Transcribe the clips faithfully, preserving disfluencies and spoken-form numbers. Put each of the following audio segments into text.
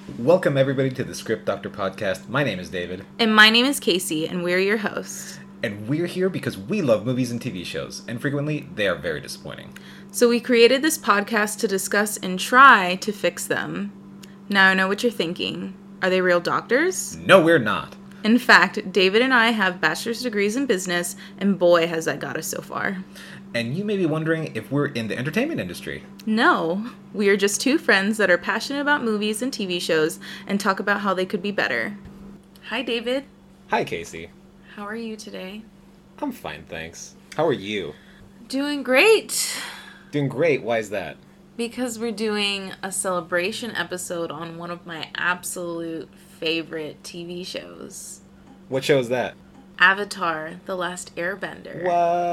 Welcome, everybody, to the Script Doctor podcast. My name is David. And my name is Casey, and we're your hosts. And we're here because we love movies and T V shows, and frequently they are very disappointing. So we created this podcast to discuss and try to fix them. Now I know what you're thinking. Are they real doctors? No, we're not. In fact, David and I have bachelor's degrees in business, and boy, has that got us so far. And you may be wondering if we're in the entertainment industry. No, we are just two friends that are passionate about movies and T V shows and talk about how they could be better. Hi, David. Hi, Casey. How are you today? I'm fine, thanks. How are you? Doing great. Doing great. Why is that? Because we're doing a celebration episode on one of my absolute favorite T V shows. What show is that? Avatar: The Last Airbender.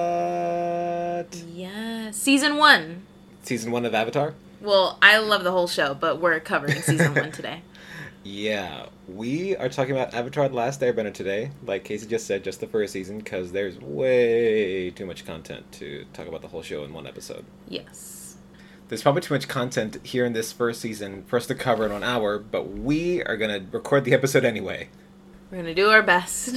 What? Yeah. Season one. Season one of Avatar? Well, I love the whole show, but we're covering season one today. Yeah, we are talking about Avatar: The Last Airbender today. Like Casey just said, just the first season, because there's way too much content to talk about the whole show in one episode. Yes. There's probably too much content here in this first season for us to cover in one hour, but we are going to record the episode anyway. We're going to do our best.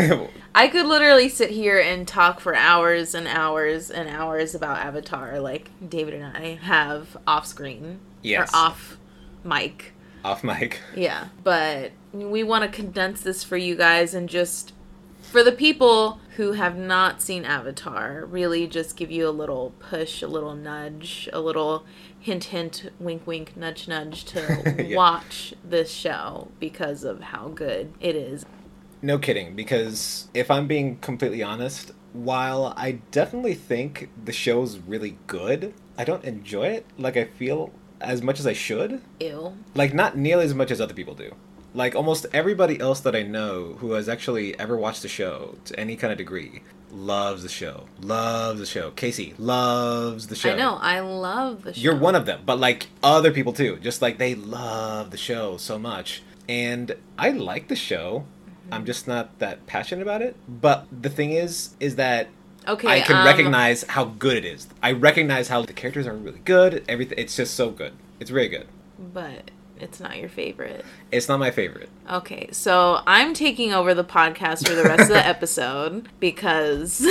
I could literally sit here and talk for hours and hours and hours about Avatar like David and I have off screen. Yes. Or off mic. Off mic. Yeah. But we want to condense this for you guys and just, for the people who have not seen Avatar, really just give you a little push, a little nudge, a little hint, hint, wink, wink, nudge, nudge to yeah. watch this show because of how good it is. No kidding, because if I'm being completely honest, while I definitely think the show's really good, I don't enjoy it like I feel as much as I should. Ew. Like, not nearly as much as other people do. Like, almost everybody else that I know who has actually ever watched the show to any kind of degree loves the show. Loves the show. Casey loves the show. I know. I love the show. You're one of them. But, like, other people, too. Just, like, they love the show so much. And I like the show. Mm-hmm. I'm just not that passionate about it. But the thing is, is that okay, I can um, recognize how good it is. I recognize how the characters are really good. Everything. It's just so good. It's really good. But it's not your favorite. It's not my favorite. Okay, so I'm taking over the podcast for the rest of the episode because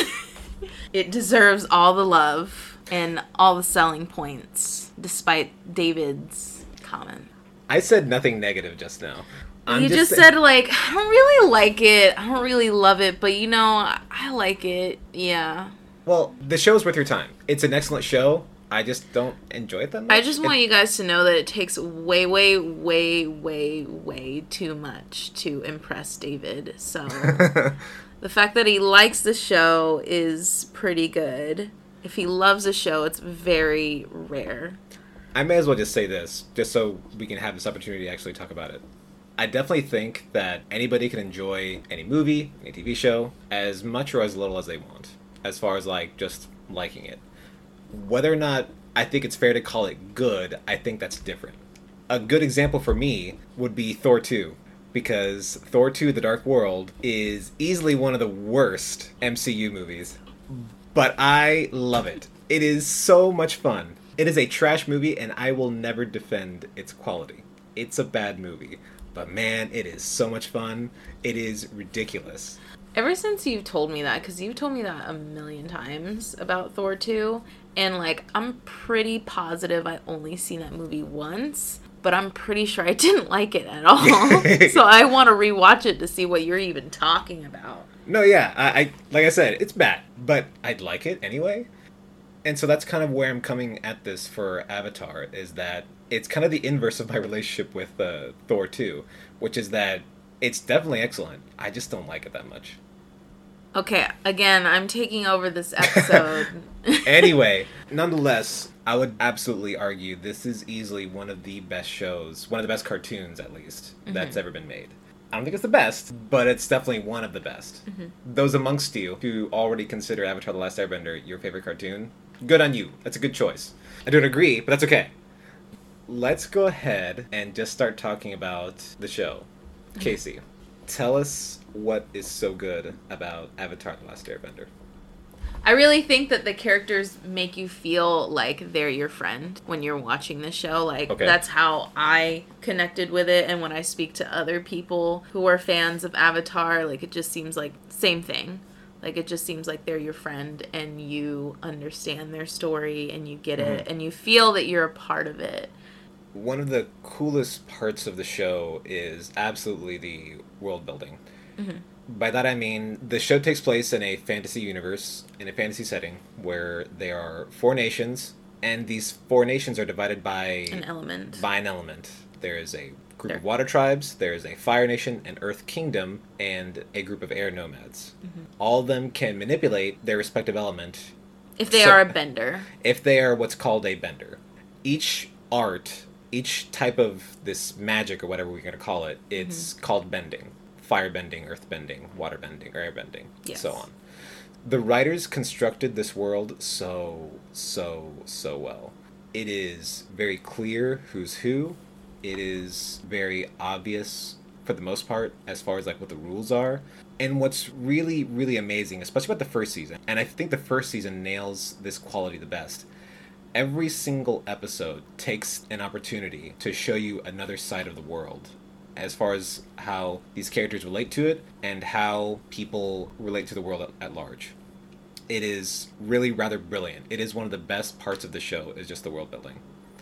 it deserves all the love and all the selling points, despite David's comment. I said nothing negative just now. I'm you just, just said, like, I don't really like it. I don't really love it, but, you know, I like it. Yeah. Well, the show's worth your time. It's an excellent show. I just don't enjoy it that much. I just want it, you guys to know that it takes way, way, way, way, way too much to impress David. So the fact that he likes the show is pretty good. If he loves the show, it's very rare. I may as well just say this, just so we can have this opportunity to actually talk about it. I definitely think that anybody can enjoy any movie, any T V show, as much or as little as they want, as far as, like, just liking it. Whether or not I think it's fair to call it good, I think that's different. A good example for me would be Thor two, because Thor two: The Dark World is easily one of the worst M C U movies, but I love it. It is so much fun. It is a trash movie, and I will never defend its quality. It's a bad movie, but man, it is so much fun. It is ridiculous. Ever since you've told me that, because you've told me that a million times about Thor two, and, like, I'm pretty positive I only seen that movie once, but I'm pretty sure I didn't like it at all. So I want to rewatch it to see what you're even talking about. No, yeah, I, I like I said, it's bad, but I'd like it anyway. And so that's kind of where I'm coming at this for Avatar, is that it's kind of the inverse of my relationship with uh, Thor two, which is that it's definitely excellent. I just don't like it that much. Okay, again, I'm taking over this episode. Anyway, nonetheless, I would absolutely argue this is easily one of the best shows, one of the best cartoons, at least, mm-hmm. that's ever been made. I don't think it's the best, but it's definitely one of the best. Mm-hmm. Those amongst you who already consider Avatar: The Last Airbender your favorite cartoon, good on you. That's a good choice. I don't agree, but that's okay. Let's go ahead and just start talking about the show. Mm-hmm. Casey, tell us what is so good about Avatar: The Last Airbender. I really think that the characters make you feel like they're your friend when you're watching the show. Like, Okay. That's how I connected with it. And when I speak to other people who are fans of Avatar, like, it just seems like same thing. Like, it just seems like they're your friend and you understand their story and you get Mm-hmm. it and you feel that you're a part of it. One of the coolest parts of the show is absolutely the world building. Mm-hmm. By that I mean the show takes place in a fantasy universe, in a fantasy setting, where there are four nations, and these four nations are divided by An element. by an element. There is a group There. of water tribes, there is a fire nation, an earth kingdom, and a group of air nomads. Mm-hmm. All of them can manipulate their respective element If they So- are a bender. if they are what's called a bender. Each art, each type of this magic or whatever we're going to call it, it's Mm-hmm. called bending. Fire bending, earth bending, water bending, or air bending, Yes. so on. The writers constructed this world so, so, so well. It is very clear who's who. It is very obvious, for the most part, as far as like what the rules are. And what's really, really amazing, especially about the first season, and I think the first season nails this quality the best. Every single episode takes an opportunity to show you another side of the world, as far as how these characters relate to it and how people relate to the world at, at large. It is really rather brilliant. It is one of the best parts of the show, is just the world building.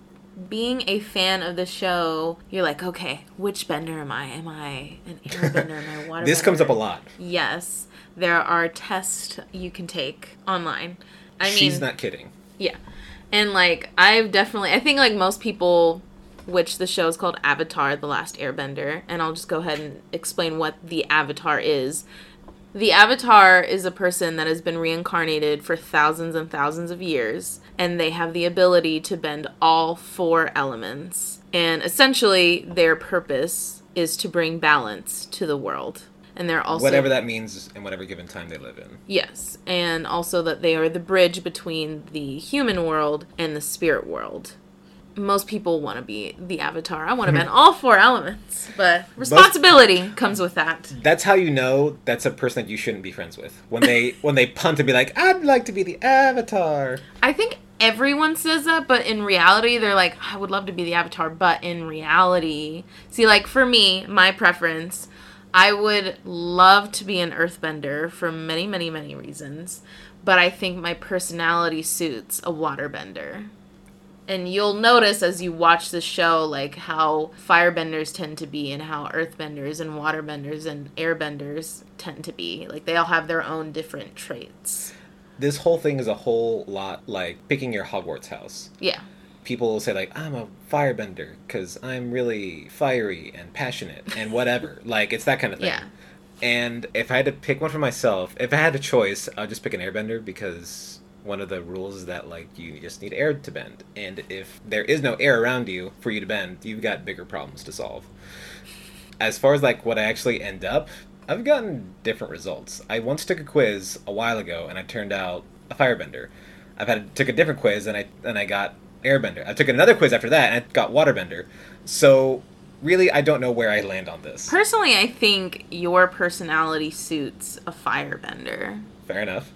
Being a fan of the show, you're like, okay, which bender am I? Am I an airbender? Am I a water This comes up a bender? lot. Yes. There are tests you can take online. I mean, She's not kidding. yeah. And, like, I've definitely, I think, like, most people, which the show is called Avatar, The Last Airbender, and I'll just go ahead and explain what the Avatar is. The Avatar is a person that has been reincarnated for thousands and thousands of years, and they have the ability to bend all four elements. And essentially, their purpose is to bring balance to the world. And they're also... Whatever that means in whatever given time they live in. Yes, and also that they are the bridge between the human world and the spirit world. Most people want to be the Avatar. I want to bend all four elements, but responsibility comes with that. That's how you know that's a person that you shouldn't be friends with. When they when they punt and be like, I'd like to be the Avatar. I think everyone says that, but in reality, they're like, I would love to be the Avatar, but in reality... See, like, for me, my preference... I would love to be an earthbender for many, many, many reasons, but I think my personality suits a waterbender. And you'll notice as you watch the show, like, how firebenders tend to be and how earthbenders and waterbenders and airbenders tend to be. Like, they all have their own different traits. This whole thing is a whole lot like picking your Hogwarts house. Yeah. People will say, like, I'm a firebender because I'm really fiery and passionate and whatever. Like, it's that kind of thing. Yeah. And if I had to pick one for myself, if I had a choice, I'd just pick an airbender because one of the rules is that, like, you just need air to bend. And if there is no air around you for you to bend, you've got bigger problems to solve. As far as, like, what I actually end up, I've gotten different results. I once took a quiz a while ago, and I turned out a firebender. I've had took a different quiz, and I and I got airbender. I took another quiz after that, and I got waterbender. So, really, I don't know where I land on this. Personally, I think your personality suits a firebender. Fair enough.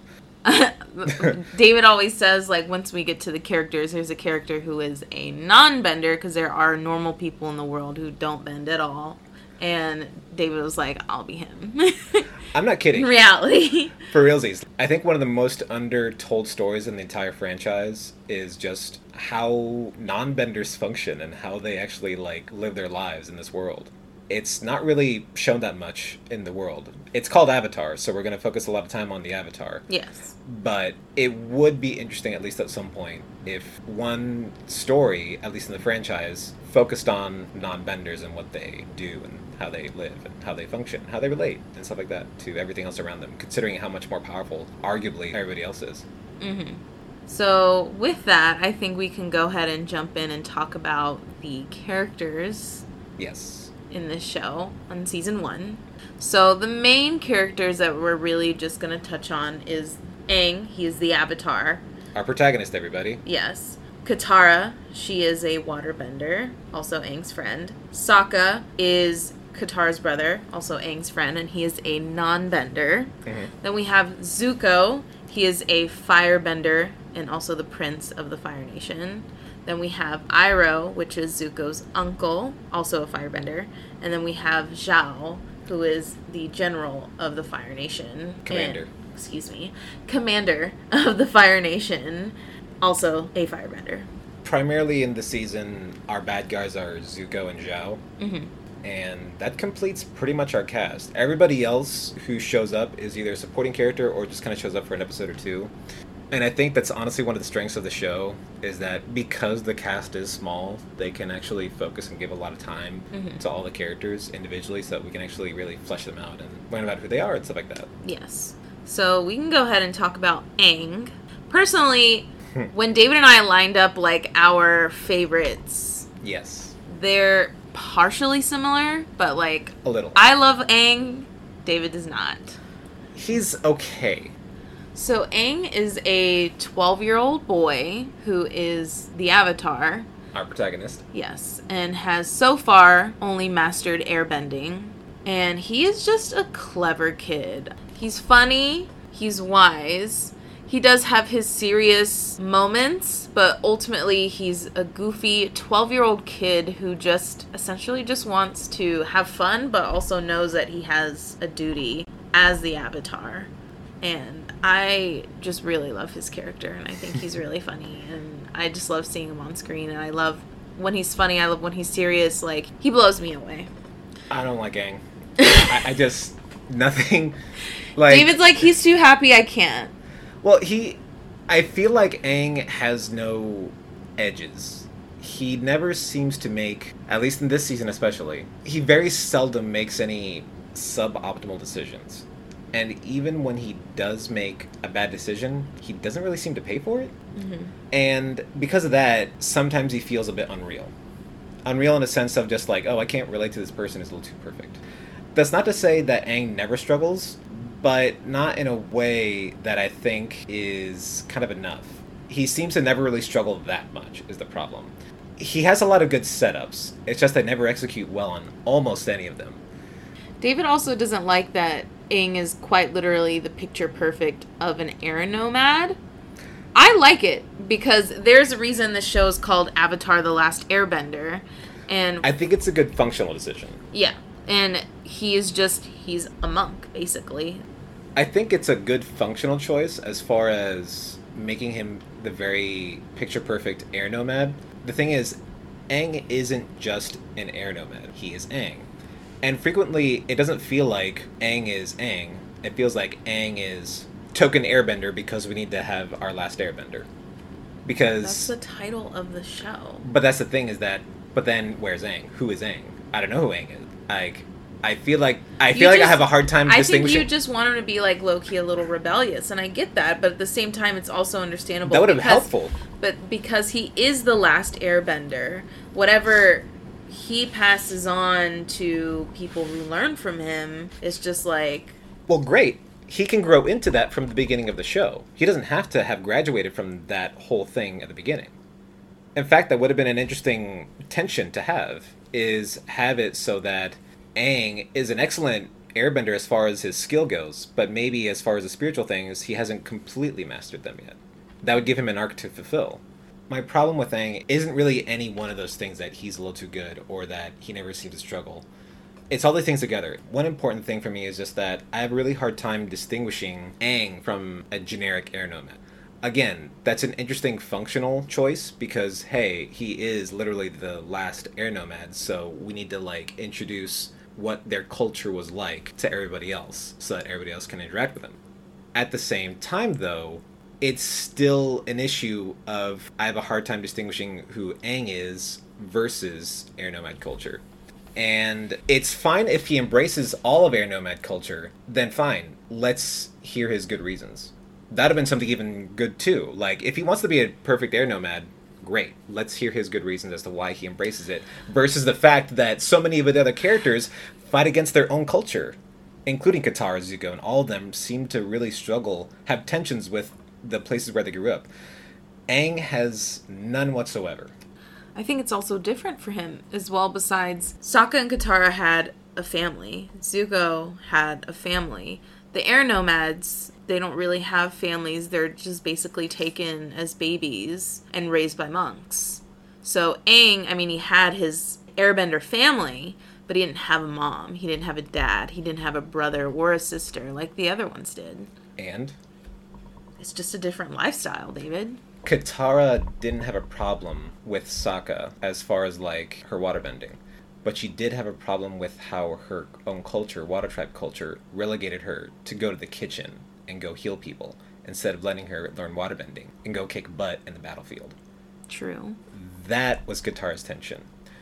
David always says, like, once we get to the characters, there's a character who is a non-bender, because there are normal people in the world who don't bend at all. And David was like, I'll be him. I'm not kidding. In reality. For realsies, I think one of the most undertold stories in the entire franchise is just how non-benders function and how they actually, like, live their lives in this world. It's not really shown that much in the world. It's called Avatar, so we're going to focus a lot of time on the Avatar. Yes. But it would be interesting, at least at some point, if one story, at least in the franchise, focused on non-benders and what they do and how they live and how they function, how they relate, and stuff like that to everything else around them, considering how much more powerful, arguably, everybody else is. Mm-hmm. So, with that, I think we can go ahead and jump in and talk about the characters Yes. in this show on season one. So, the main characters that we're really just going to touch on is Aang. He is the Avatar. Our protagonist, everybody. Yes. Katara, she is a waterbender, also Aang's friend. Sokka is Katara's brother, also Aang's friend, and he is a non-bender. Mm-hmm. Then we have Zuko. He is a firebender and also the prince of the Fire Nation. Then we have Iroh, which is Zuko's uncle, also a firebender. And then we have Zhao, who is the general of the Fire Nation. Commander. And, excuse me. Commander of the Fire Nation, also a firebender. Primarily in the season, our bad guys are Zuko and Zhao. Mm-hmm. And that completes pretty much our cast. Everybody else who shows up is either a supporting character or just kind of shows up for an episode or two. And I think that's honestly one of the strengths of the show, is that because the cast is small, they can actually focus and give a lot of time mm-hmm. to all the characters individually, so that we can actually really flesh them out and learn about who they are and stuff like that. Yes. So we can go ahead and talk about Aang. Personally, when David and I lined up like our favorites, yes, they're partially similar, but like a little. I love Aang, David does not. He's okay. So Aang is a twelve-year-old boy who is the Avatar. Our protagonist. Yes, and has so far only mastered airbending. And he is just a clever kid. He's funny, he's wise. He does have his serious moments, but ultimately he's a goofy twelve-year-old kid who just essentially just wants to have fun, but also knows that he has a duty as the Avatar. And I just really love his character, and I think he's really funny, and I just love seeing him on screen, and I love when he's funny, I love when he's serious. Like, he blows me away. I don't like Aang. I, I just, nothing, like... David's like, he's too happy, I can't. Well, he... I feel like Aang has no edges. He never seems to make, at least in this season especially, he very seldom makes any suboptimal decisions. And even when he does make a bad decision, he doesn't really seem to pay for it. Mm-hmm. And because of that, sometimes he feels a bit unreal. Unreal in a sense of just like, oh, I can't relate to this person, it's a little too perfect. That's not to say that Aang never struggles, but not in a way that I think is kind of enough. He seems to never really struggle that much, is the problem. He has a lot of good setups. It's just they never execute well on almost any of them. David also doesn't like that Aang is quite literally the picture perfect of an air nomad. I like it because there's a reason the show is called Avatar: The Last Airbender, and I think it's a good functional decision. Yeah, and he is just he's a monk basically. I think it's a good functional choice as far as making him the very picture perfect air nomad. The thing is, Aang isn't just an air nomad. He is Aang. And frequently, it doesn't feel like Aang is Aang. It feels like Aang is token airbender because we need to have our last airbender. Because... That's the title of the show. But that's the thing is that... But then, where's Aang? Who is Aang? I don't know who Aang is. Like, I feel like... I feel you like just, I have a hard time I distinguishing... think you just want him to be, like, low-key a little rebellious, and I get that, but at the same time, it's also understandable. That would have been because, helpful. But because he is the last airbender, whatever... he passes on to people who learn from him. It's just like... Well, great. He can grow into that from the beginning of the show. He doesn't have to have graduated from that whole thing at the beginning. In fact, that would have been an interesting tension to have, is have it so that Aang is an excellent airbender as far as his skill goes, but maybe as far as the spiritual things, he hasn't completely mastered them yet. That would give him an arc to fulfill. My problem with Aang isn't really any one of those things that he's a little too good or that he never seems to struggle. It's all the things together. One important thing for me is just that I have a really hard time distinguishing Aang from a generic air nomad. Again, that's an interesting functional choice because, hey, he is literally the last air nomad, so we need to, like, introduce what their culture was like to everybody else so that everybody else can interact with them. At the same time, though, it's still an issue of I have a hard time distinguishing who Aang is versus air nomad culture. And it's fine if he embraces all of air nomad culture, then fine. Let's hear his good reasons. That'd have been something even good too. Like, if he wants to be a perfect air nomad, great. Let's hear his good reasons as to why he embraces it. Versus the fact that so many of the other characters fight against their own culture. Including Katara, Zuko, and all of them seem to really struggle, have tensions with the places where they grew up. Aang has none whatsoever. I think it's also different for him as well. Besides, Sokka and Katara had a family. Zuko had a family. the air nomads, they don't really have families. They're just basically taken as babies and raised by monks. So Aang, I mean, he had his airbender family, but he didn't have a mom. He didn't have a dad. He didn't have a brother or a sister like the other ones did. And? It's just a different lifestyle, David. Katara didn't have a problem with Sokka as far as, like, her waterbending. But she did have a problem with how her own culture, Water Tribe culture, relegated her to go to the kitchen and go heal people instead of letting her learn waterbending and go kick butt in the battlefield. True. That was Katara's tension.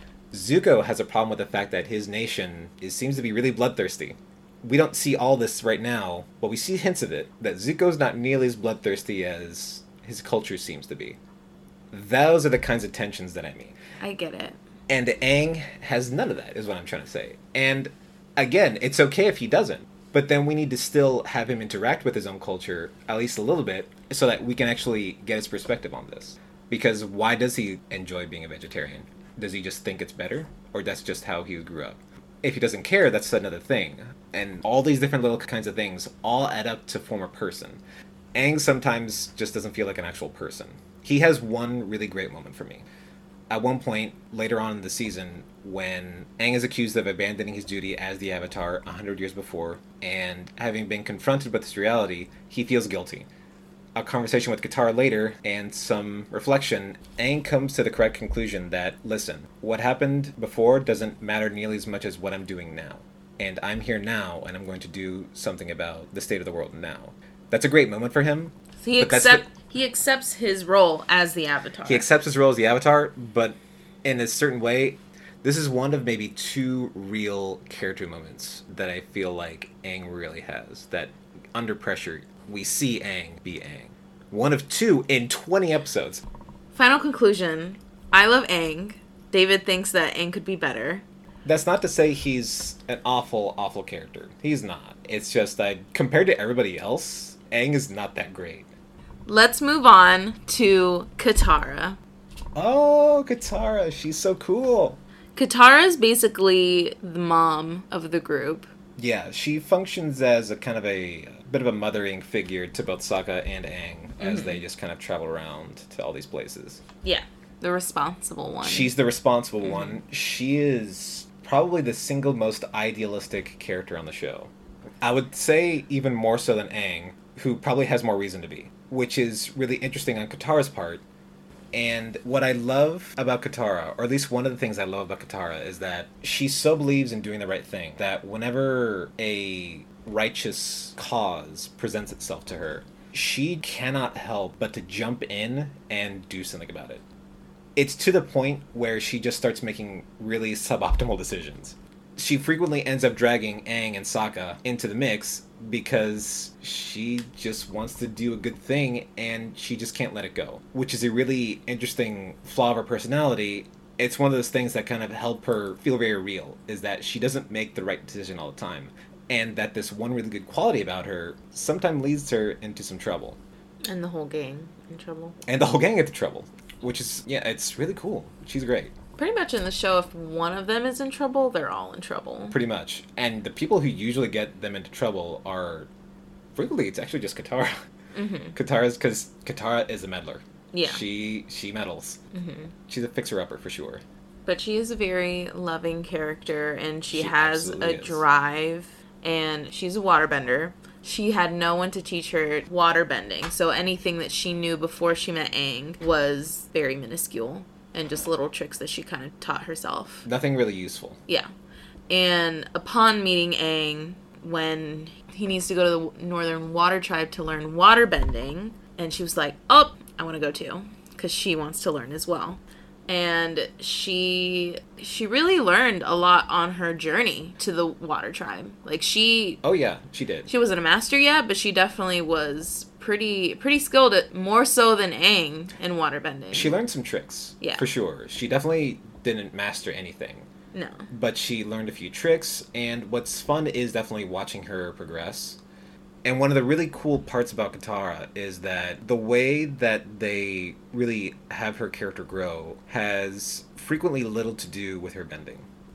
Zuko has a problem with the fact that his nation is, seems to be really bloodthirsty. We don't see all this right now, but we see hints of it, that Zuko's not nearly as bloodthirsty as his culture seems to be. Those are the kinds of tensions that I mean. I get it. And Aang has none of that, is what I'm trying to say. And, again, it's okay if he doesn't. But then we need to still have him interact with his own culture, at least a little bit, so that we can actually get his perspective on this. Because why does he enjoy being a vegetarian? Does he just think it's better? Or that's just how he grew up? If he doesn't care, that's another thing. And all these different little kinds of things all add up to form a person. Aang sometimes just doesn't feel like an actual person. He has one really great moment for me. At one point, later on in the season, when Aang is accused of abandoning his duty as the Avatar a hundred years before, and having been confronted with this reality, he feels guilty. A conversation with Katara later, and some reflection, Aang comes to the correct conclusion that, listen, what happened before doesn't matter nearly as much as what I'm doing now. And I'm here now, and I'm going to do something about the state of the world now. That's a great moment for him. So he, accept, the, he accepts his role as the Avatar. He accepts his role as the Avatar, but in a certain way, this is one of maybe two real character moments that I feel like Aang really has. That under pressure, we see Aang be Aang. One of two in twenty episodes. Final conclusion. I love Aang. David thinks that Aang could be better. That's not to say he's an awful, awful character. He's not. It's just that compared to everybody else, Aang is not that great. Let's move on to Katara. Oh, Katara. She's so cool. Katara is basically the mom of the group. Yeah, she functions as a kind of a, a bit of a mothering figure to both Sokka and Aang as mm-hmm. they just kind of travel around to all these places. Yeah, the responsible one. She's the responsible mm-hmm. one. She is probably the single most idealistic character on the show. I would say even more so than Aang, who probably has more reason to be, which is really interesting on Katara's part. And what I love about Katara, or at least one of the things I love about Katara, is that she so believes in doing the right thing that whenever a righteous cause presents itself to her, she cannot help but to jump in and do something about it. It's to the point where she just starts making really suboptimal decisions. She frequently ends up dragging Aang and Sokka into the mix because she just wants to do a good thing and she just can't let it go, which is a really interesting flaw of her personality. It's one of those things that kind of help her feel very real, is that she doesn't make the right decision all the time, and that this one really good quality about her sometimes leads her into some trouble. And the whole gang in trouble. And the whole gang into trouble, which is, yeah, it's really cool. She's great. Pretty much in the show, if one of them is in trouble, they're all in trouble. Pretty much. And the people who usually get them into trouble are, frequently, it's actually just Katara. Mm-hmm. Katara's, because Katara is a meddler. Yeah. She she meddles. Mm-hmm. She's a fixer-upper for sure. But she is a very loving character, and she, she has a is. drive, and she's a waterbender. She had no one to teach her waterbending, so anything that she knew before she met Aang was very minuscule. And just little tricks that she kind of taught herself. Nothing really useful. Yeah. And upon meeting Aang, when he needs to go to the Northern Water Tribe to learn waterbending, and she was like, oh, I want to go too. Because she wants to learn as well. And she she really learned a lot on her journey to the Water Tribe. Like, she... Oh, yeah, she did. She wasn't a master yet, but she definitely was... pretty pretty skilled at, more so than Aang in waterbending. She learned some tricks. Yeah. For sure. She definitely didn't master anything. No. But she learned a few tricks, and what's fun is definitely watching her progress. And one of the really cool parts about Katara is that the way that they really have her character grow has frequently little to do with her bending.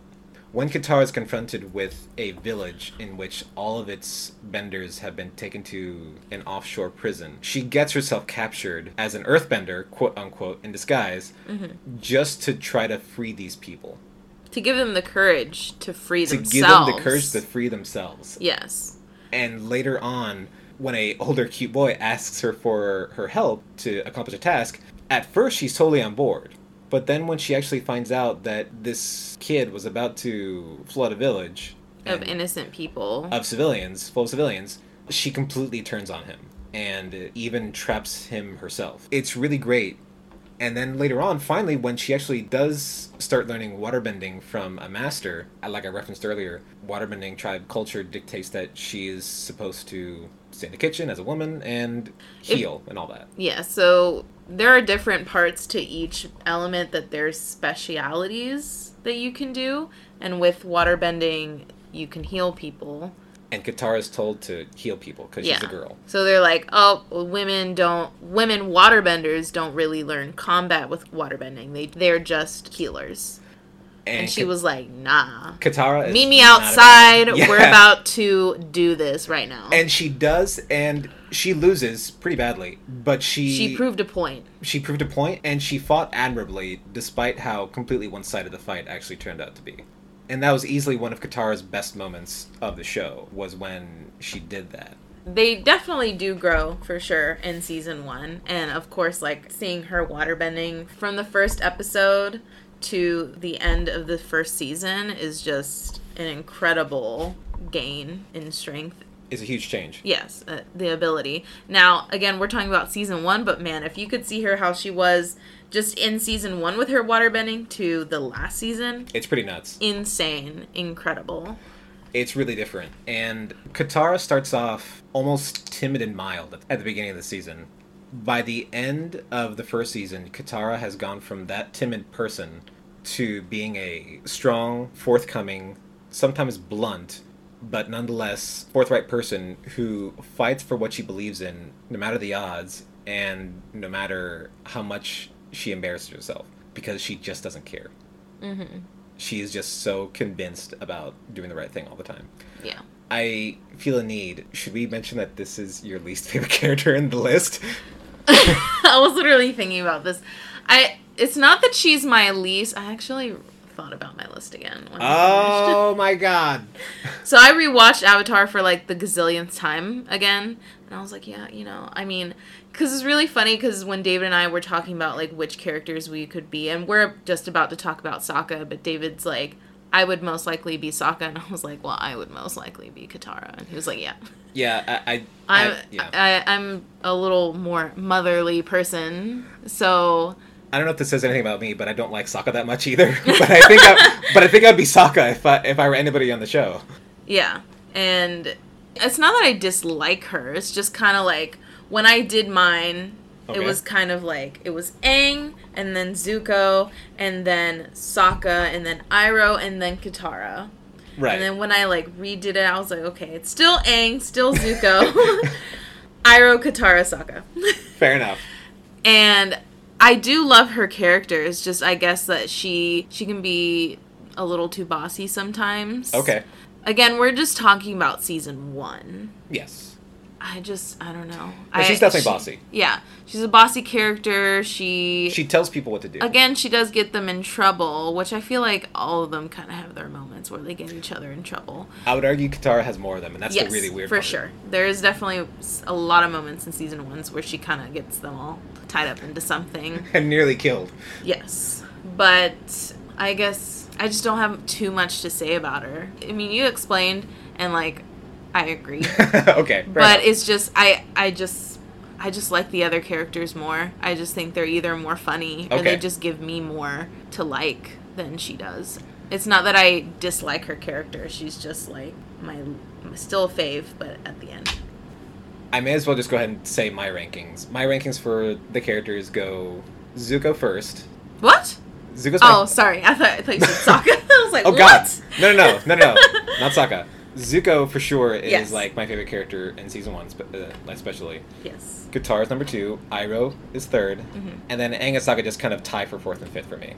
when Katara is confronted with a village in which all of its benders have been taken to an offshore prison, she gets herself captured as an earthbender, quote unquote, in disguise, mm-hmm. just to try to free these people. To give them the courage to free to themselves. To give them the courage to free themselves. Yes. And later on, when a older cute boy asks her for her help to accomplish a task, at first she's totally on board. But then when she actually finds out that this kid was about to flood a village... Of innocent people. Of civilians, full of civilians, she completely turns on him. And even traps him herself. It's really great. And then later on, finally, when she actually does start learning waterbending from a master, like I referenced earlier, waterbending tribe culture dictates that she is supposed to stay in the kitchen as a woman and heal if, and all that. Yeah, so there are different parts to each element that there's specialities that you can do. And with waterbending, you can heal people. And Katara is told to heal people because yeah. she's a girl. So they're like, oh, women don't, women waterbenders don't really learn combat with waterbending. They, they're just healers. And, and she Ka- was like, nah. Katara is meet me outside. Yeah. We're about to do this right now. And she does, and she loses pretty badly. But she... She proved a point. She proved a point, and she fought admirably, despite how completely one-sided the fight actually turned out to be. And that was easily one of Katara's best moments of the show, was when she did that. They definitely do grow, for sure, in season one. And, of course, like, seeing her waterbending from the first episode to the end of the first season is just an incredible gain in strength. It's a huge change. Yes, uh, the ability. Now, again, we're talking about season one, but, man, if you could see her how she was... just in season one with her waterbending to the last season. It's pretty nuts. Insane. Incredible. It's really different. And Katara starts off almost timid and mild at the beginning of the season. By the end of the first season, Katara has gone from that timid person to being a strong, forthcoming, sometimes blunt, but nonetheless forthright person who fights for what she believes in, no matter the odds, and no matter how much... she embarrasses herself because she just doesn't care. Mm-hmm. She is just so convinced about doing the right thing all the time. Yeah. I feel a need. Should we mention that this is your least favorite character in the list? I was literally thinking about this. I. It's not that she's my least. I actually thought about my list again. When oh my god. So I rewatched Avatar for like the gazillionth time again. And I was like, yeah, you know, I mean... Because it's really funny because when David and I were talking about, like, which characters we could be, and we're just about to talk about Sokka, but David's like, I would most likely be Sokka, and I was like, well, I would most likely be Katara. And he was like, yeah. Yeah, I... I, I'm, I, yeah. I, I'm a little more motherly person, so... I don't know if this says anything about me, but I don't like Sokka that much either. but I think I, but I think I'd be Sokka if I, if I were anybody on the show. Yeah, and it's not that I dislike her, it's just kind of like... When I did mine, okay. It was kind of like, it was Aang, and then Zuko, and then Sokka, and then Iroh, and then Katara. Right. And then when I, like, redid it, I was like, okay, it's still Aang, still Zuko, Iroh, Katara, Sokka. Fair enough. And I do love her character. It's just, I guess, that she she can be a little too bossy sometimes. Okay. Again, we're just talking about season one. Yes. I just, I don't know. But she's I, definitely she, bossy. Yeah. She's a bossy character. She... She tells people what to do. Again, she does get them in trouble, which I feel like all of them kind of have their moments where they get each other in trouble. I would argue Katara has more of them, and that's yes, the really weird for part. sure. There is definitely a lot of moments in season ones where she kind of gets them all tied up into something. And nearly killed. Yes. But I guess I just don't have too much to say about her. I mean, you explained, and, like, I agree. Okay. But enough. It's just I I just I just like the other characters more. I just think they're either more funny or okay. they just give me more to like than she does. It's not that I dislike her character. She's just like my still a fave, but at the end. I may as well just go ahead and say my rankings. My rankings for the characters go Zuko first. What? Zuko's Oh, my... sorry. I thought I thought you said Sokka. I was like, oh, what? God. No, no, no, no, no, no. Not Sokka. Zuko, for sure, is, yes. like, my favorite character in Season one, spe- uh, especially. Yes. Katara's number two. Iroh is third. Mm-hmm. And then Aang and Sokka just kind of tie for fourth and fifth for me.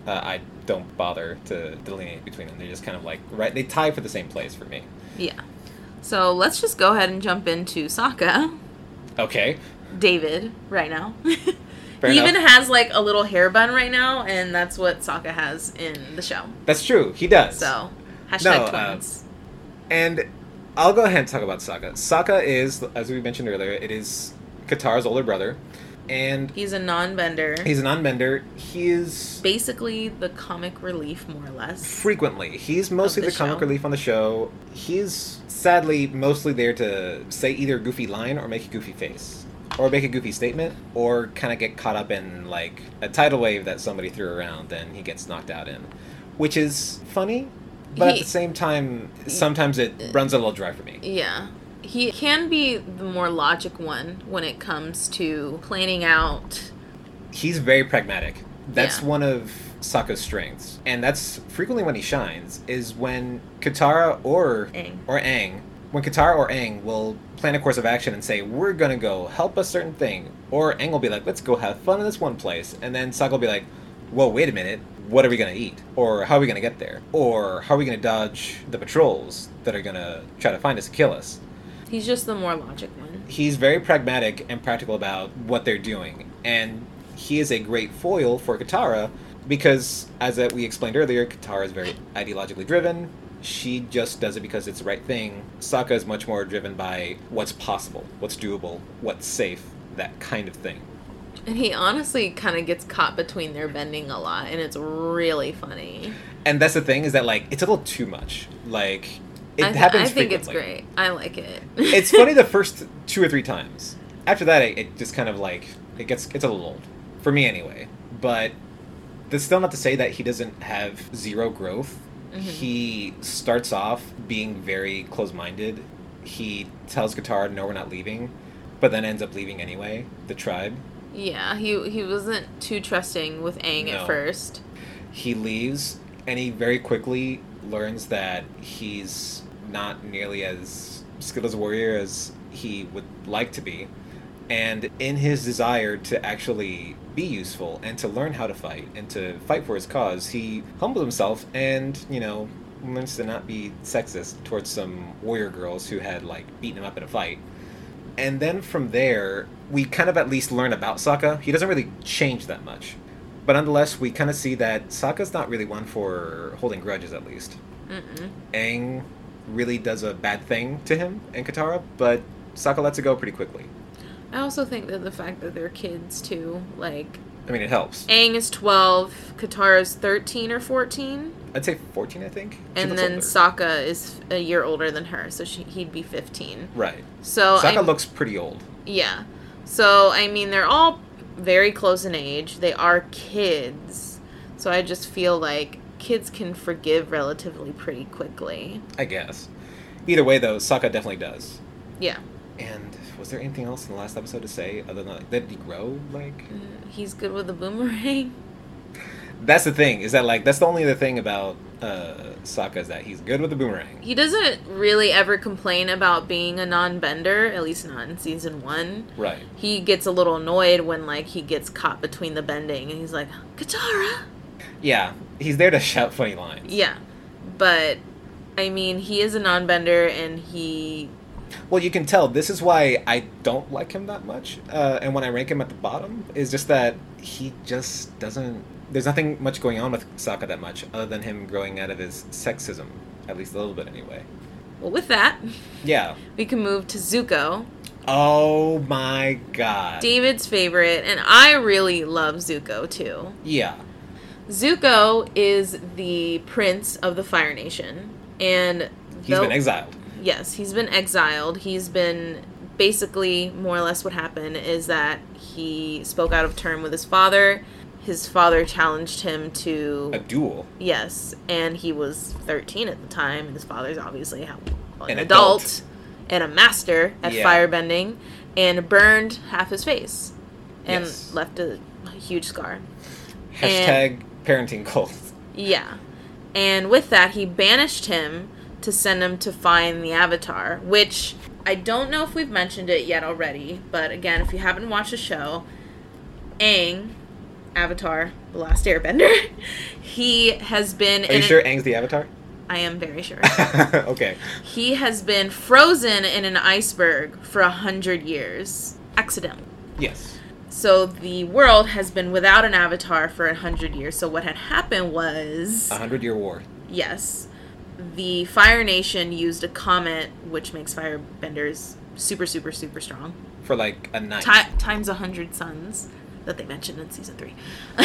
uh, I don't bother to delineate between them. They're just kind of like, right, they tie for the same place for me. Yeah. So let's just go ahead and jump into Sokka. Okay. David, right now. Fair he enough. even has like a little hair bun right now, and that's what Sokka has in the show. That's true. He does. So, hashtag No, uh, twins. And I'll go ahead and talk about Sokka. Sokka is, as we mentioned earlier, it is Katara's older brother. And He's a non-bender. he's a non-bender. He is Basically the comic relief, more or less. frequently. He's mostly the the, comic show. relief on the show. He's sadly mostly there to say either a goofy line or make a goofy face. Or make a goofy statement. Or kind of get caught up in, like, a tidal wave that somebody threw around, then he gets knocked out in. Which is funny, but He- at the same time, sometimes it runs a little dry for me. Yeah. He can be the more logic one when it comes to planning out. He's very pragmatic. That's Yeah. one of Sokka's strengths. And that's frequently when he shines, is when Katara or Aang. or Aang, when Katara or Aang will plan a course of action and say, we're gonna go help a certain thing. Or Aang will be like, let's go have fun in this one place. And then Sokka will be like, whoa, wait a minute. What are we gonna eat? Or how are we gonna get there? Or how are we gonna dodge the patrols that are gonna try to find us and kill us? He's just the more logic one. He's very pragmatic and practical about what they're doing. And he is a great foil for Katara because, as uh, we explained earlier, Katara is very ideologically driven. She just does it because it's the right thing. Sokka is much more driven by what's possible, what's doable, what's safe, that kind of thing. And he honestly kind of gets caught between their bending a lot, and it's really funny. And that's the thing, is that, like, it's a little too much. Like, it I, th- happens I think frequently. it's great. I like it. It's funny the first two or three times. After that, it, it just kind of like it gets it's a little old for me anyway. But that's still not to say that he doesn't have zero growth. Mhm. He starts off being very close-minded. He tells Katara, "No, we're not leaving," but then ends up leaving anyway. The tribe. Yeah, he he wasn't too trusting with Aang No. at first. He leaves, and he very quickly learns that he's not nearly as skilled as a warrior as he would like to be. And in his desire to actually be useful and to learn how to fight and to fight for his cause, he humbles himself and, you know, learns to not be sexist towards some warrior girls who had, like, beaten him up in a fight. And then from there, we kind of at least learn about Sokka. He doesn't really change that much. But nonetheless, we kind of see that Sokka's not really one for holding grudges, at least. Mm-mm. Aang really does a bad thing to him and Katara, but Sokka lets it go pretty quickly. I also think that the fact that they're kids too, like I mean, it helps. Aang is twelve, Katara's thirteen or fourteen, I'd say fourteen, I think. She and looks then older. Sokka is a year older than her, so she, he'd be fifteen. Right. So Sokka I'm- looks pretty old. Yeah. So, I mean, they're all very close in age. They are kids. So I just feel like kids can forgive relatively pretty quickly. I guess. Either way, though, Sokka definitely does. Yeah. And was there anything else in the last episode to say other than, like, did he grow? Like, Uh, He's good with a boomerang. that's the thing. Is that, like, that's the only other thing about uh, Sokka, is that he's good with the boomerang. He doesn't really ever complain about being a non-bender, at least not in season one. Right. He gets a little annoyed when, like, he gets caught between the bending, and he's like, Katara! Yeah. He's there to shout funny lines. Yeah. But, I mean, he is a non-bender, and he... Well, you can tell. This is why I don't like him that much. Uh, and when I rank him at the bottom, is just that he just doesn't... There's nothing much going on with Sokka that much, other than him growing out of his sexism. At least a little bit, anyway. Well, with that, Yeah. we can move to Zuko, Oh my god. David's favorite, and I really love Zuko, too. Yeah. Zuko is the prince of the Fire Nation, and... He's though- been exiled. Yes, he's been exiled. He's been basically more or less what happened is that he spoke out of turn with his father. His father challenged him to A duel. yes, and he was thirteen at the time, and his father's obviously an, An adult, adult. and a master at Yeah. firebending, and burned half his face and Yes. left a huge scar. Hashtag parenting cult. Yeah. And with that, he banished him to send him to find the Avatar, which I don't know if we've mentioned it yet already, but again, if you haven't watched the show, Aang, Avatar: The Last Airbender. He has been... Are you sure Aang's the Avatar? I am very sure. Okay. He has been frozen in an iceberg for a hundred years. Accidentally. Yes. So the world has been without an Avatar for a hundred years. So what had happened was... A hundred-year war. Yes. The Fire Nation used a comet, which makes firebenders super, super, super strong. For like a night. Ti- times a hundred suns that they mentioned in season three.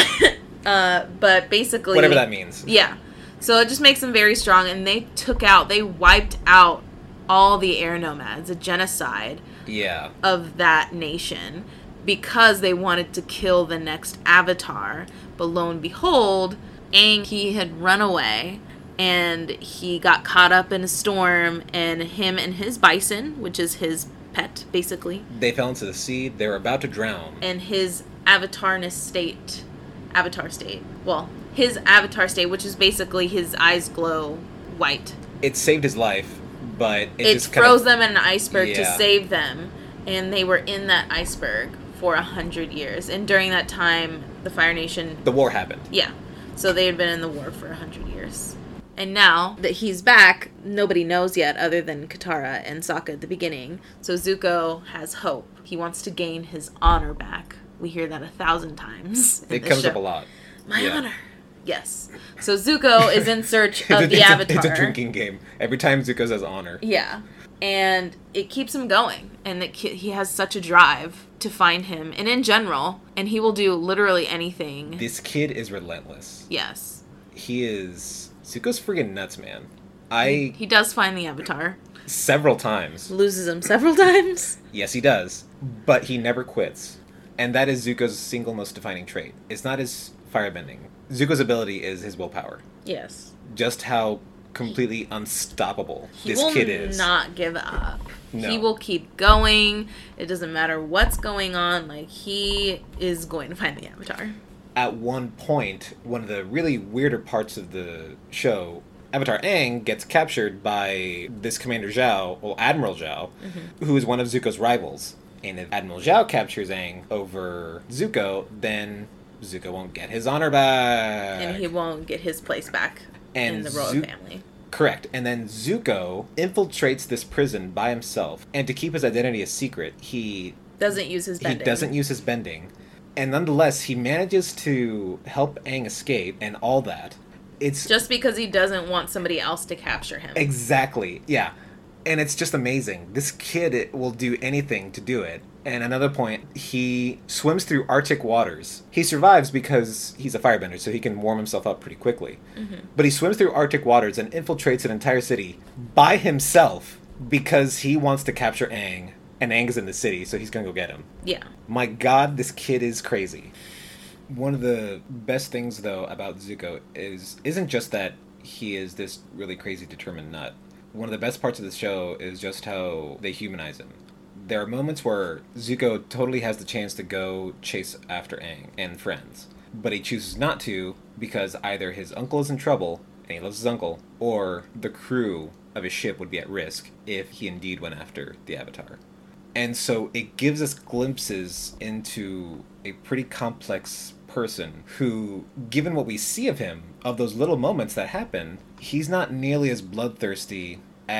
uh, but basically... Whatever that means. Yeah. So it just makes them very strong, and they took out, they wiped out all the air nomads, a genocide yeah. of that nation, because they wanted to kill the next Avatar. But lo and behold, Aang, he had run away, and he got caught up in a storm, and him and his bison, which is his pet, basically. They fell into the sea, they were about to drown. And his avatarness state, avatar state, well... his avatar state, which is basically his eyes glow white. It saved his life, but it, it just kind froze of... them in an iceberg yeah. to save them, and they were in that iceberg for a hundred years. And during that time, the Fire Nation... The war happened. Yeah. So they had been in the war for a hundred years. And now that he's back, nobody knows yet other than Katara and Sokka at the beginning. So Zuko has hope. He wants to gain his honor back. We hear that a thousand times. It comes show. up a lot. My yeah. honor. Yes. So Zuko is in search of it's the a, Avatar. It's a drinking game. Every time Zuko says honor. Yeah. And it keeps him going. And it, he has such a drive to find him. And in general, and he will do literally anything. This kid is relentless. Yes. He is... Zuko's friggin' nuts, man. I... He does find the Avatar. Several times. Loses him several times. Yes, he does. But he never quits. And that is Zuko's single most defining trait. It's not his firebending. Zuko's ability is his willpower. Yes. Just how completely unstoppable he this will kid is. Not give up. No. He will keep going. It doesn't matter what's going on. Like, he is going to find the Avatar. At one point, one of the really weirder parts of the show, Avatar Aang gets captured by this Commander Zhao, well, Admiral Zhao, mm-hmm. who is one of Zuko's rivals. And if Admiral Zhao captures Aang over Zuko, then Zuko won't get his honor back. And he won't get his place back and in the royal Zu- family. Correct. And then Zuko infiltrates this prison by himself. And to keep his identity a secret, he... Doesn't use his bending. He doesn't use his bending. And nonetheless, he manages to help Aang escape and all that. It's just because he doesn't want somebody else to capture him. Exactly. Yeah. And it's just amazing. This kid will do anything to do it. And another point, he swims through Arctic waters. He survives because he's a firebender, so he can warm himself up pretty quickly. Mm-hmm. But he swims through Arctic waters and infiltrates an entire city by himself because he wants to capture Aang. And Aang's in the city, so he's going to go get him. Yeah. My God, this kid is crazy. One of the best things, though, about Zuko is isn't just that he is this really crazy, determined nut. One of the best parts of the show is just how they humanize him. There are moments where Zuko totally has the chance to go chase after Aang and friends, but he chooses not to because either his uncle is in trouble, and he loves his uncle, or the crew of his ship would be at risk if he indeed went after the Avatar. And so it gives us glimpses into a pretty complex person who, given what we see of him, of those little moments that happen, he's not nearly as bloodthirsty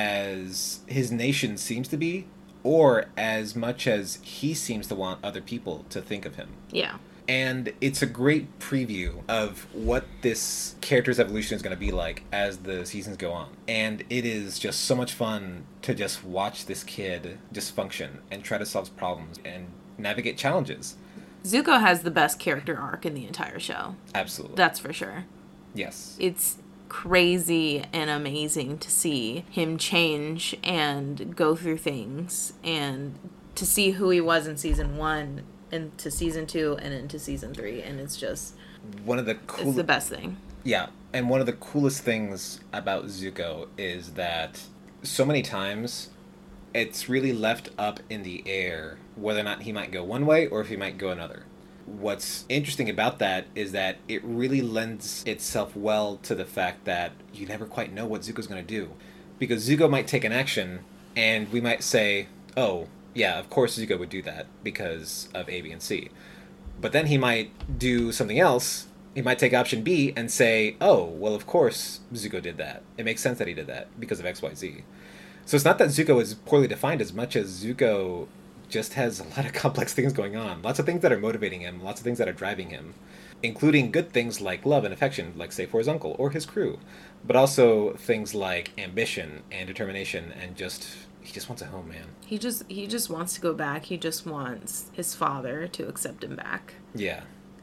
as his nation seems to be, or as much as he seems to want other people to think of him. Yeah. And it's a great preview of what this character's evolution is going to be like as the seasons go on. And it is just so much fun to just watch this kid just function and try to solve problems and navigate challenges. Zuko has the best character arc in the entire show. Absolutely. That's for sure. Yes. It's crazy and amazing to see him change and go through things, and to see who he was in season one into season two and into season three, and it's just one of the cool it's the best thing. Yeah, and one of the coolest things about Zuko is that so many times it's really left up in the air whether or not he might go one way or if he might go another. What's interesting about that is that it really lends itself well to the fact that you never quite know what Zuko's going to do. Because Zuko might take an action, and we might say, oh, yeah, of course Zuko would do that because of A, B, and C. But then he might do something else. He might take option B and say, oh, well, of course Zuko did that. It makes sense that he did that because of X Y Z. So it's not that Zuko is poorly defined as much as Zuko just has a lot of complex things going on. Lots of things that are motivating him, lots of things that are driving him, including good things like love and affection, like say for his uncle or his crew, but also things like ambition and determination and just, he just wants a home, man. He just, he just wants to go back. He just wants his father to accept him back. Yeah.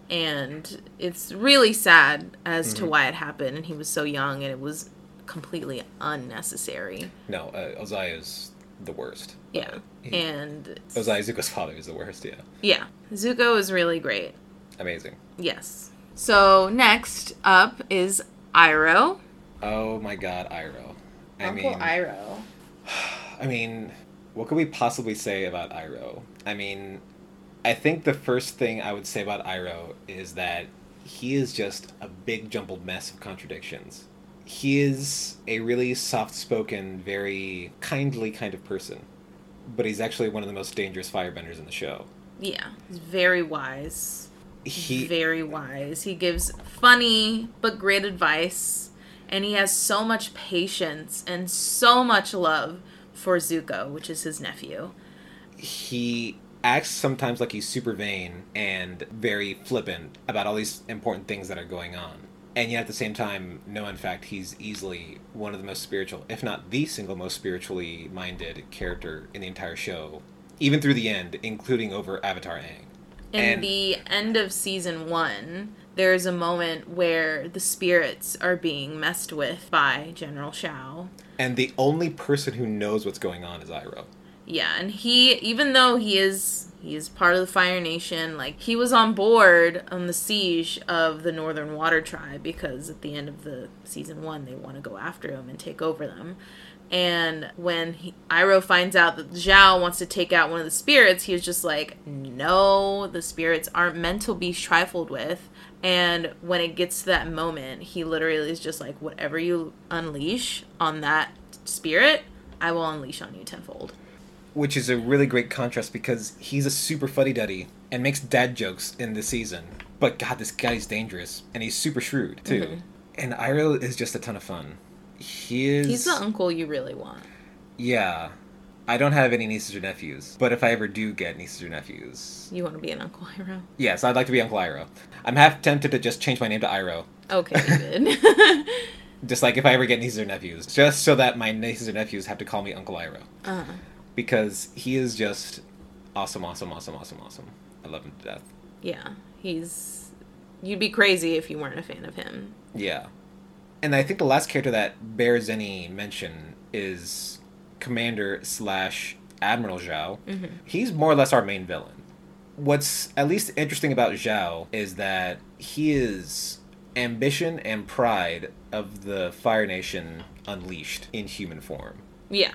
And it's really sad as Mm-hmm. to why it happened, and he was so young, and it was completely unnecessary. No, uh, Ozai is the worst. Yeah. Uh, he, And Ozai, Zuko's father, is the worst, yeah. yeah, Zuko is really great. Amazing. Yes. So next up is Iroh. Oh my god, Iroh. I Uncle mean, Iroh. I mean, what could we possibly say about Iroh? I mean, I think the first thing I would say about Iroh is that he is just a big jumbled mess of contradictions. He is a really soft-spoken, very kindly kind of person, but he's actually one of the most dangerous firebenders in the show. Yeah, he's very wise. He Very wise. He gives funny but great advice, and he has so much patience and so much love for Zuko, which is his nephew. he acts sometimes like he's super vain and very flippant about all these important things that are going on. And yet at the same time, no, in fact, he's easily one of the most spiritual, if not the single most spiritually minded character in the entire show, even through the end, including over Avatar Aang. In And- the end of season one, there's a moment where the spirits are being messed with by General Shao. And the only person who knows what's going on is Iroh. Yeah, and he, even though he is he is part of the Fire Nation, like, he was on board on the siege of the Northern Water Tribe because at the end of the season one, they want to go after him and take over them. And when he, Iroh finds out that Zhao wants to take out one of the spirits, he was just like, no, the spirits aren't meant to be trifled with. And when it gets to that moment, he literally is just like, whatever you unleash on that spirit, I will unleash on you tenfold. Which is a really great contrast because he's a super fuddy-duddy and makes dad jokes in the season. But God, this guy's dangerous. And he's super shrewd, too. Mm-hmm. And Iroh is just a ton of fun. He is... He's the uncle you really want. Yeah. I don't have any nieces or nephews. But if I ever do get nieces or nephews... You want to be an Uncle Iroh? Yes, I'd like to be Uncle Iroh. I'm half tempted to just change my name to Iroh. Okay, good. Just like if I ever get nieces or nephews. Just so that my nieces or nephews have to call me Uncle Iroh. uh-huh. Because he is just awesome, awesome, awesome, awesome, awesome. I love him to death. Yeah, he's... You'd be crazy if you weren't a fan of him. Yeah. And I think the last character that bears any mention is Commander slash Admiral Zhao. Mm-hmm. He's more or less our main villain. What's at least interesting about Zhao is that he is ambition and pride of the Fire Nation unleashed in human form. Yeah,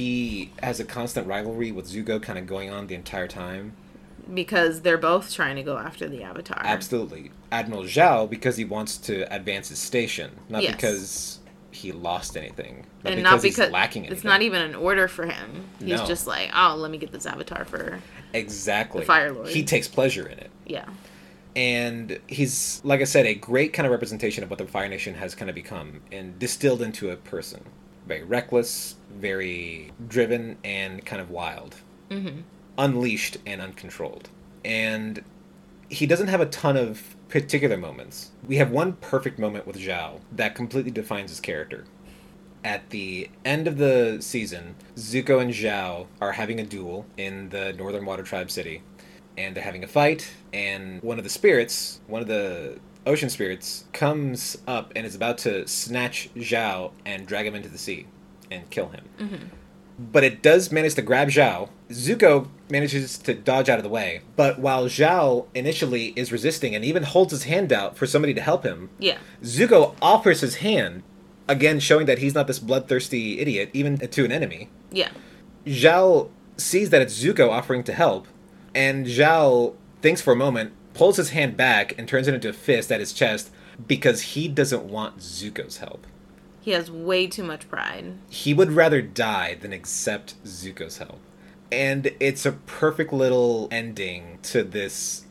He has a constant rivalry with Zuko kind of going on the entire time. because they're both trying to go after the Avatar. Absolutely. Admiral Zhao, because he wants to advance his station, not Yes. because he lost anything. Not and because not he's because lacking anything. it's not even an order for him. He's No. just like, oh, let me get this Avatar for... Exactly. the Fire Lord. He takes pleasure in it. Yeah. And he's, like I said, a great kind of representation of what the Fire Nation has kind of become and distilled into a person. Very reckless, very driven, and kind of wild. Mm-hmm. Unleashed and uncontrolled. And he doesn't have a ton of particular moments. We have one perfect moment with Zhao that completely defines his character. At the end of the season, Zuko and Zhao are having a duel in the Northern Water Tribe city. And they're having a fight, and one of the spirits, one of the ocean spirits, comes up and is about to snatch Zhao and drag him into the sea and kill him. Mm-hmm. But it does manage to grab Zhao. Zuko manages to dodge out of the way. But while Zhao initially is resisting and even holds his hand out for somebody to help him, Yeah. Zuko offers his hand, again showing that he's not this bloodthirsty idiot, even to an enemy. Yeah. Zhao sees that it's Zuko offering to help, and Zhao thinks for a moment, pulls his hand back, and turns it into a fist at his chest because he doesn't want Zuko's help. He has way too much pride. He would rather die than accept Zuko's help. And it's a perfect little ending to this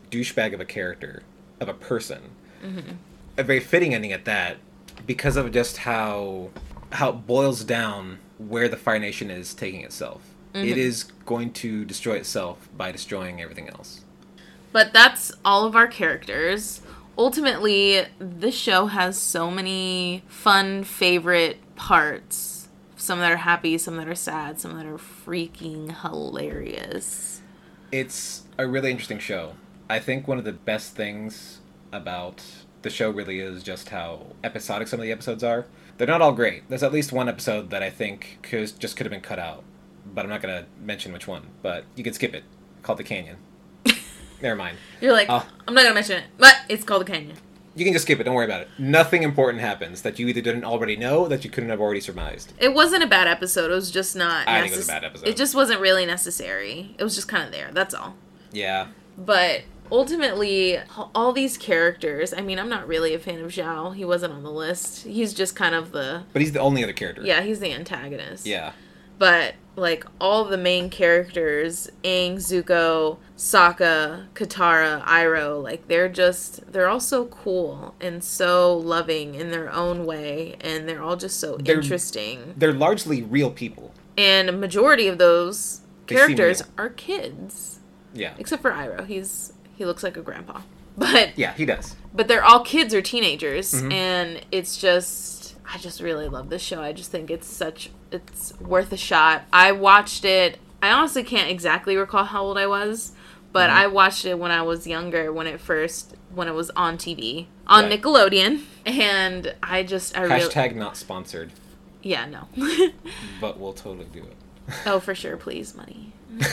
douchebag of a character, of a person. Mm-hmm. A very fitting ending at that, because of just how how it boils down where the Fire Nation is taking itself. Mm-hmm. It is going to destroy itself by destroying everything else. But that's all of our characters. Ultimately, this show has so many fun, favorite parts. Some that are happy, some that are sad, some that are freaking hilarious. It's a really interesting show. I think one of the best things about the show really is just how episodic some of the episodes are. They're not all great. There's at least one episode that I think could, just could have been cut out. But I'm not going to mention which one. But you can skip it. Called The Canyon. Never mind. You're like, uh, I'm not going to mention it. But it's called The Canyon. You can just skip it. Don't worry about it. Nothing important happens that you either didn't already know that you couldn't have already surmised. It wasn't a bad episode. It was just not... I necess- think it was a bad episode. It just wasn't really necessary. It was just kind of there. That's all. Yeah. But... ultimately, all these characters, I mean, I'm not really a fan of Zhao. He wasn't on the list. He's just kind of the... But he's the only other character. Yeah, he's the antagonist. Yeah. But, like, all the main characters, Aang, Zuko, Sokka, Katara, Iroh, like, they're just... they're all so cool and so loving in their own way, and they're all just so they're, interesting. They're largely real people. And a majority of those They characters are kids. Yeah. Except for Iroh. He's... he looks like a grandpa. But yeah, he does. But they're all kids or teenagers, mm-hmm. and it's just I just really love this show. I just think it's such it's worth a shot. I watched it. I honestly can't exactly recall how old I was, but mm-hmm. I watched it when I was younger, when it first when it was on T V on right. Nickelodeon, and I just I hashtag really, not sponsored. Yeah, no. But we'll totally do it. Oh, for sure, please, money.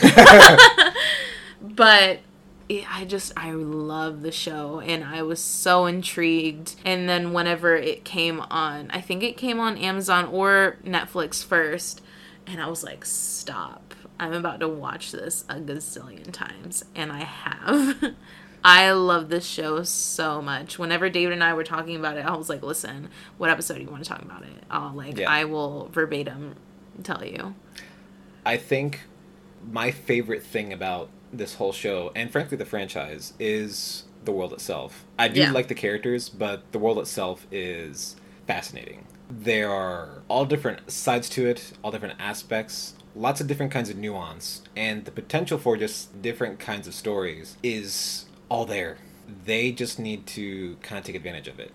But. I just, I love the show, and I was so intrigued. And then whenever it came on, I think it came on Amazon or Netflix first, and I was like, stop. I'm about to watch this a gazillion times, and I have. I love this show so much. Whenever David and I were talking about it, I was like, listen, what episode do you want to talk about it? I'll, like, yeah. I will verbatim tell you. I think my favorite thing about this whole show, and frankly the franchise, is the world itself. I do yeah. like the characters, but the world itself is fascinating. There are all different sides to it, all different aspects, lots of different kinds of nuance, and the potential for just different kinds of stories is all there. They just need to kind of take advantage of it,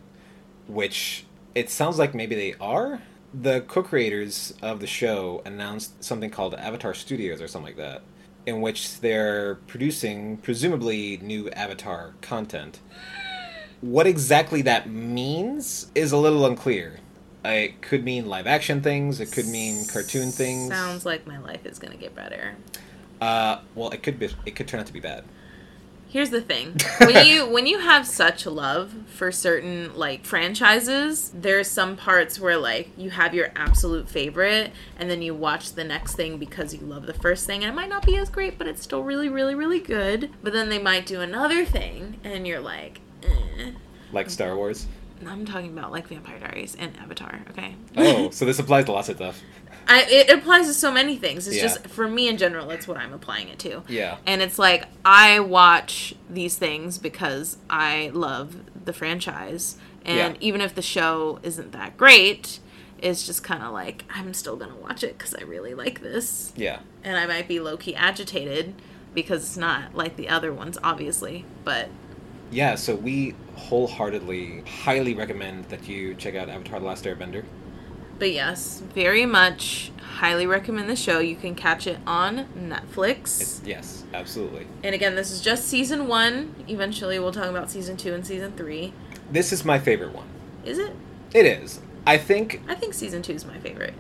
which it sounds like maybe they are. The co-creators of the show announced something called Avatar Studios or something like that, in which they're producing, presumably, new Avatar content. What exactly that means is a little unclear. It could mean live-action things, it could mean cartoon things. Sounds like my life is going to get better. Uh, well, it could be. It could turn out to be bad. Here's the thing. When you when you have such love for certain, like, franchises, there's some parts where, like, you have your absolute favorite, and then you watch the next thing because you love the first thing, and it might not be as great, but it's still really, really, really good. But then they might do another thing, and you're like, eh. Like Star Wars? I'm talking about, like, Vampire Diaries and Avatar, okay? Oh, so this applies to lots of stuff. I, it applies to so many things. It's yeah. just, for me in general, that's what I'm applying it to. Yeah. And it's like, I watch these things because I love the franchise. And yeah. even if the show isn't that great, it's just kind of like, I'm still going to watch it because I really like this. Yeah. And I might be low-key agitated because it's not like the other ones, obviously. But... yeah, so we wholeheartedly, highly recommend that you check out Avatar The Last Airbender. But yes, very much highly recommend the show. You can catch it on Netflix. It's, yes, absolutely. And again, this is just season one. Eventually, we'll talk about season two and season three. This is my favorite one. Is it? It is. I think... I think season two is my favorite.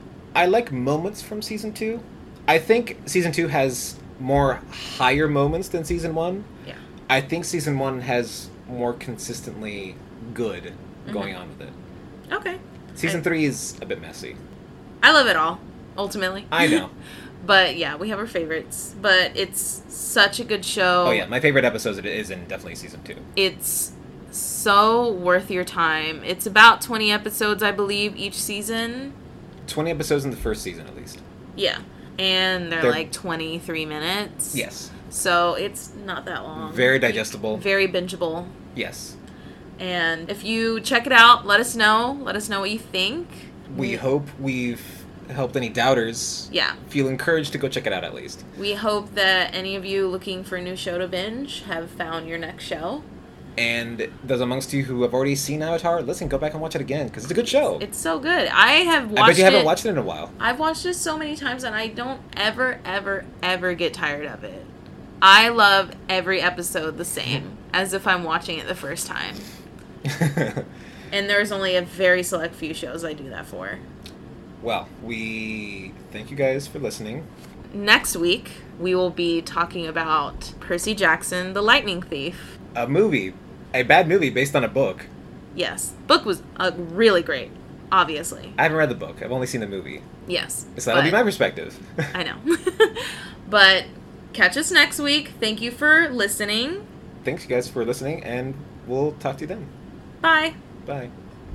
I like moments from season two. I think season two has more higher moments than season one. Yeah. I think season one has more consistently good mm-hmm. going on with it. Okay. Season I, three is a bit messy. I love it all, ultimately. I know. But yeah, we have our favorites. But it's such a good show. Oh yeah, my favorite episode is in definitely season two. It's so worth your time. It's about twenty episodes, I believe, each season. twenty episodes in the first season, at least. Yeah. And they're, they're like twenty-three minutes. Yes. So it's not that long. Very digestible. Very bingeable. Yes. And if you check it out, let us know. Let us know what you think. We hope we've helped any doubters. Yeah. Feel encouraged to go check it out at least. We hope that any of you looking for a new show to binge have found your next show. And those amongst you who have already seen Avatar, listen, go back and watch it again, because it's a good show. It's so good. I have watched it. I bet you haven't it, watched it in a while. I've watched it so many times, and I don't ever, ever, ever get tired of it. I love every episode the same, as if I'm watching it the first time. And there's only a very select few shows I do that for. Well, we thank you guys for listening. Next week, we will be talking about Percy Jackson, the Lightning Thief. A movie. A bad movie based on a book. Yes. Book was uh, really great, obviously. I haven't read the book. I've only seen the movie. Yes. So that'll be my perspective. I know. But catch us next week. Thank you for listening. Thanks, you guys, for listening, and we'll talk to you then. Bye. Bye.